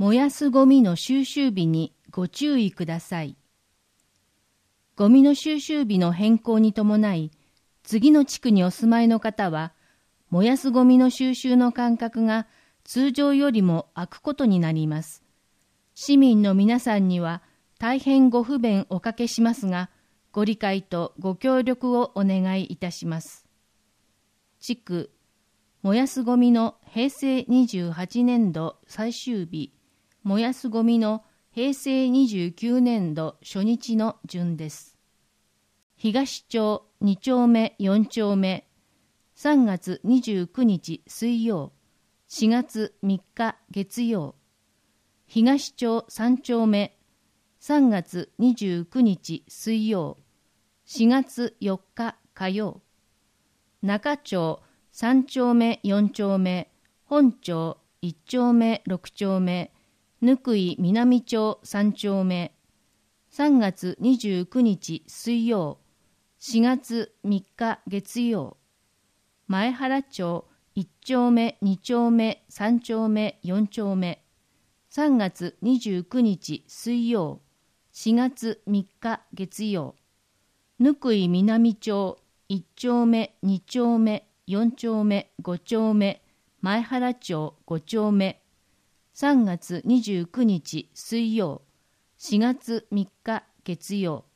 燃やすゴミの収集日にご注意ください。ゴミの収集日の変更に伴い、次の地区にお住まいの方は、燃やすゴミの収集の間隔が通常よりも空くことになります。市民の皆さんには大変ご不便おかけしますが、ご理解とご協力をお願いいたします。地区燃やすゴミの平成28年度最終日、燃やすゴミの平成29年度初日の順です。東町2丁目4丁目、3月29日水曜、4月3日月曜。東町3丁目、3月29日水曜、4月4日火曜。中町3丁目4丁目、本町1丁目6丁目、貫井南町3丁目、3月29日水曜、4月3日月曜。前原町1丁目2丁目3丁目4丁目、3月29日水曜、4月3日月曜。貫井南町1丁目2丁目4丁目5丁目、前原町5丁目、3月29日水曜、4月3日月曜。